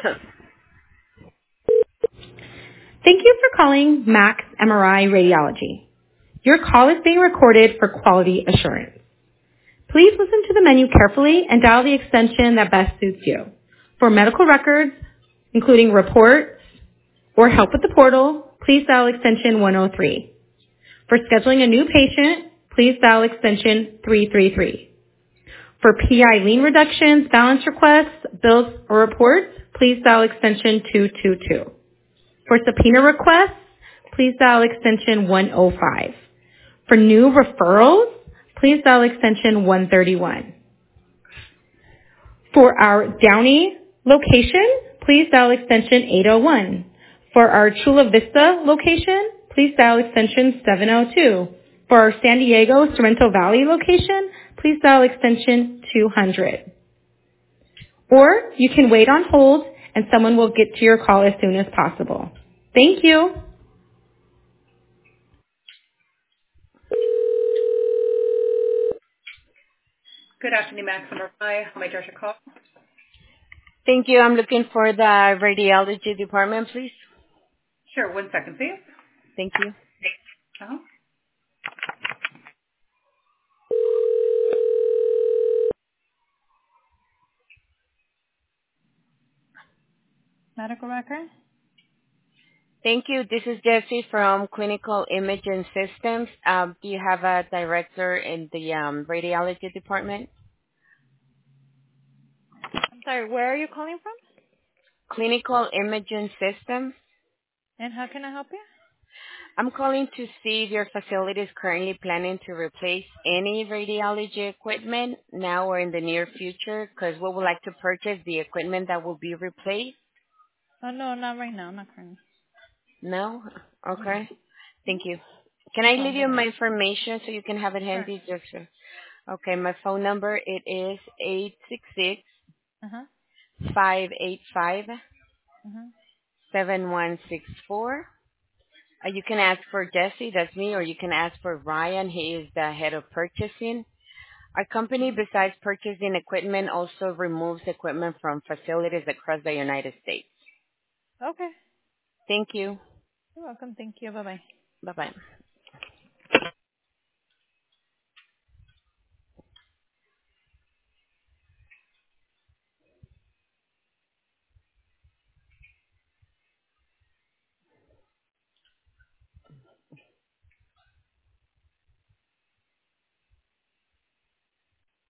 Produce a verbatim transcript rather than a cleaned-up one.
Thank you for calling Max M R I Radiology. Your call is being recorded for quality assurance. Please listen to the menu carefully and dial the extension that best suits you. For medical records, including reports or help with the portal, please dial extension one oh three. For scheduling a new patient, please dial extension three three three. For P I lien reductions, balance requests, bills, or reports, please dial extension two two two. For subpoena requests, please dial extension one oh five. For new referrals, please dial extension one thirty-one. For our Downey location, please dial extension eight oh one. For our Chula Vista location, please dial extension seven oh two. For our San Diego Sorrento Valley location, please dial extension two hundred. Or you can wait on hold and someone will get to your call as soon as possible. Thank you. Good afternoon, Maximum. Hi, how may I direct your call? Thank you. I'm looking for the radiology department, please. Sure, one second, please. Thank you. Uh-huh. Medical record? Thank you. This is Jessie from Clinical Imaging Systems. Um, do you have a director in the um, radiology department? I'm sorry, where are you calling from? Clinical Imaging Systems. And how can I help you? I'm calling to see if your facility is currently planning to replace any radiology equipment now or in the near future, because we would like to purchase the equipment that will be replaced. Oh, no, not right now, not currently. No? No. Okay. Thank you. Can I No leave problem. you Bye-bye. my information so you can have it Sure. handy? Just uh, okay. My phone number it is eight six six Uh-huh. five eight five Uh-huh. seven one six four. Uh, you can ask for Jesse, that's me, or you can ask for Ryan. He is the head of purchasing. Our company, besides purchasing equipment, also removes equipment from facilities across the United States. Okay. Thank you. You're welcome. Thank you. Bye-bye. Bye bye.